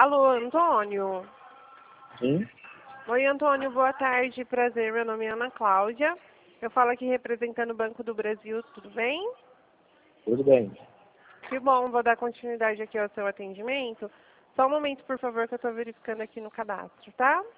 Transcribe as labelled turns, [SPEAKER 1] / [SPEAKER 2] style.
[SPEAKER 1] Alô, Antônio?
[SPEAKER 2] Sim?
[SPEAKER 1] Oi, Antônio, boa tarde, prazer, meu nome é Ana Cláudia. Eu falo aqui representando o Banco do Brasil, tudo bem?
[SPEAKER 2] Tudo bem.
[SPEAKER 1] Que bom, vou dar continuidade aqui ao seu atendimento. Só um momento, por favor, que eu estou verificando aqui no cadastro, tá?